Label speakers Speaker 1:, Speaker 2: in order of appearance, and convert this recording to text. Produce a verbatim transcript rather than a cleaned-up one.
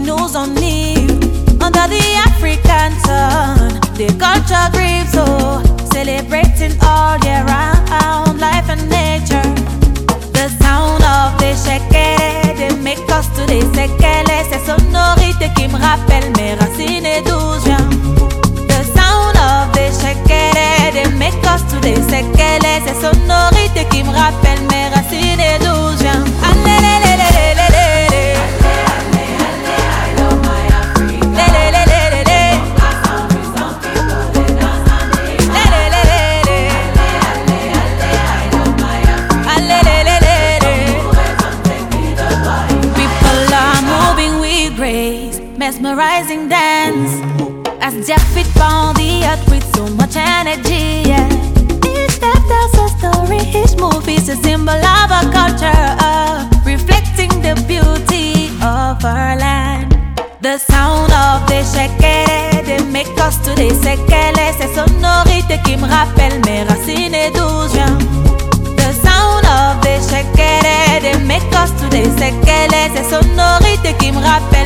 Speaker 1: nous enivre. Under the African sun, the culture grieves, so celebrating all year round, life and nature. The sound of the shekere, they make us to the sekele. Ces sonorités qui me rappellent mes racines et d'où je viens. The sound of the shekere, they make us to the sekele. Ces sonorités qui me rappellent mes racines et d'où je viens. Mesmerizing dance as their feet pound the earth with so much energy. Yeah. Each step tells a story, each move is a symbol of our culture, uh, reflecting the beauty of our land. The sound of the shekere, they make us to the sekele. Ces sonorités qui me rappellent mes racines et d'où je viens. The sound of the shekere, they make us to the sekele. Ces sonorités qui me rappellent